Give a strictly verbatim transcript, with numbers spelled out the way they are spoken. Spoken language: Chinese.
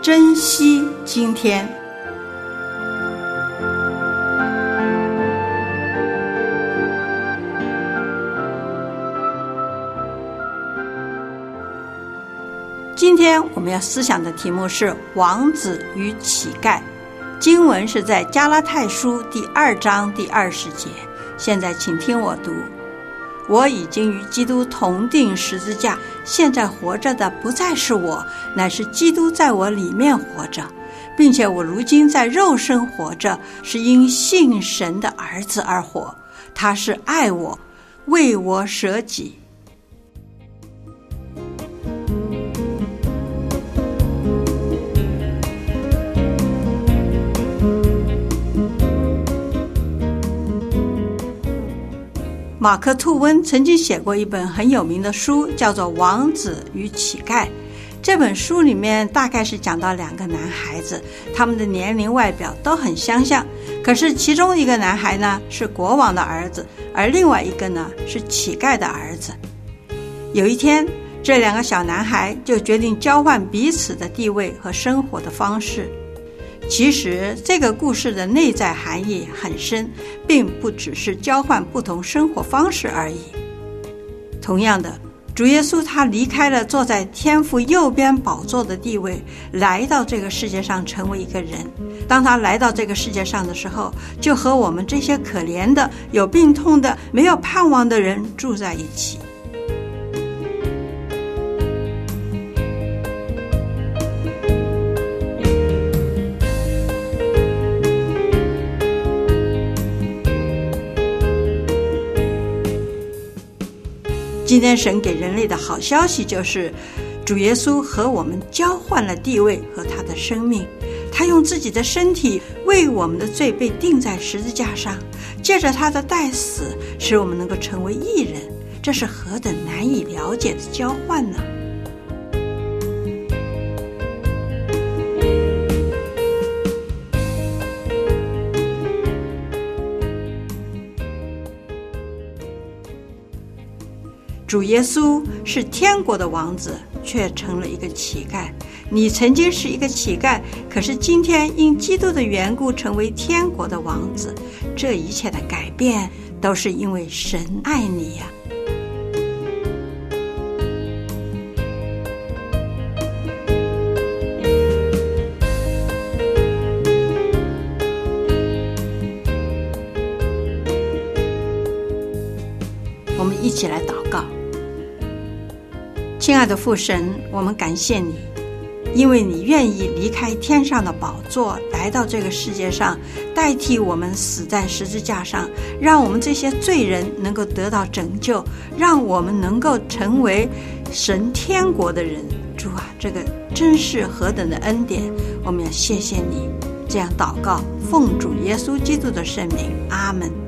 珍惜今天。今天我们要思想的题目是王子与乞丐，经文是在加拉太书第二章第二十节。现在请听我读：我已经与基督同定十字架，现在活着的不再是我，乃是基督在我里面活着，并且我如今在肉身活着，是因信神的儿子而活，他是爱我，为我舍己。马克·吐温曾经写过一本很有名的书，叫做《王子与乞丐》。这本书里面大概是讲到两个男孩子，他们的年龄外表都很相像，可是其中一个男孩呢是国王的儿子，而另外一个呢是乞丐的儿子。有一天，这两个小男孩就决定交换彼此的地位和生活的方式。其实这个故事的内在含义很深，并不只是交换不同生活方式而已。同样的，主耶稣他离开了坐在天父右边宝座的地位，来到这个世界上成为一个人。当他来到这个世界上的时候，就和我们这些可怜的、有病痛的、没有盼望的人住在一起。今天神给人类的好消息就是，主耶稣和我们交换了地位和他的生命，他用自己的身体为我们的罪被钉在十字架上，借着他的代死，使我们能够成为义人。这是何等难以了解的交换呢？主耶稣是天国的王子，却成了一个乞丐。你曾经是一个乞丐，可是今天因基督的缘故成为天国的王子。这一切的改变都是因为神爱你呀、我们一起来祷告。亲爱的父神，我们感谢你，因为你愿意离开天上的宝座，来到这个世界上，代替我们死在十字架上，让我们这些罪人能够得到拯救，让我们能够成为神天国的人。主啊，这个真是何等的恩典，我们要谢谢你。这样祷告，奉主耶稣基督的圣名，阿们。